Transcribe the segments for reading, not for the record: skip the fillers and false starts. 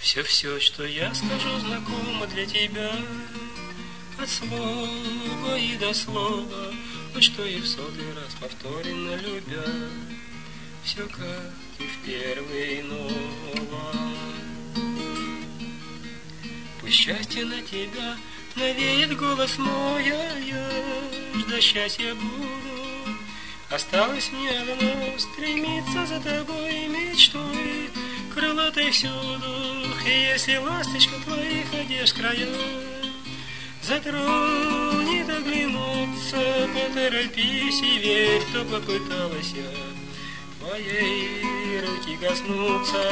Все, что я скажу, знакомо для тебя, от слова и до слова, но что и в сотый раз повторенно любя, все как и в первый ново. Пусть счастье на тебя навеет голос мой, а я ждать счастья буду. Осталось мне одно — стремиться за тобой мечтой, крылатой всюду. И если ласточка твоих одежд края затронет оглянуться, поторопись и верь, кто попыталась я твоей руки коснуться.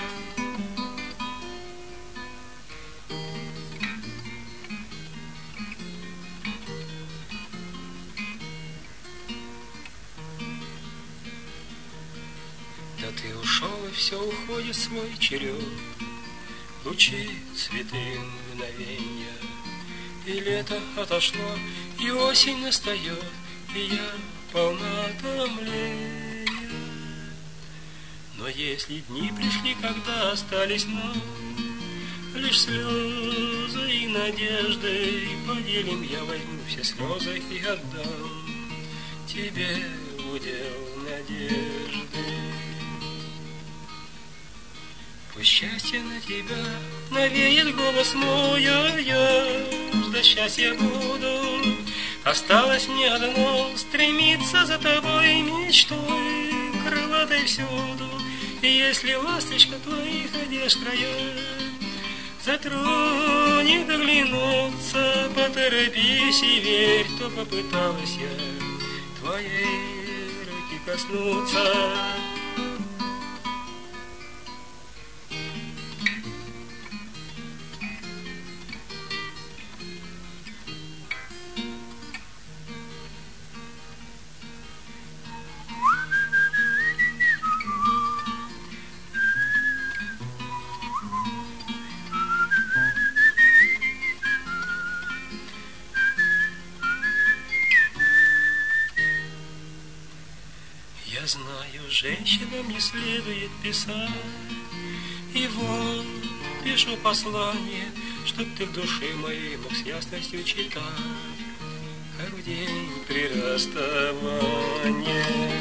Да ты ушел, и все уходит в свой черед, лучи, цветы, мгновенья, и лето отошло, и осень настает, и я полна томления. Но если дни пришли, когда остались нам лишь слезы и надежды, поделим, я возьму все слезы и отдам тебе удел надежды. Пусть счастье на тебя навеет голос мой, а я ждать счастья буду. Осталось мне одно — стремиться за тобой мечтой, крылатой всюду. И если ласточка твоих одежд края затронет оглянуться, поторопись и верь, кто попыталась я твоей руки коснуться. Я знаю, женщинам не следует писать, и вот пишу послание, чтоб ты в душе моей мог с ясностью читать, как в день при расставании.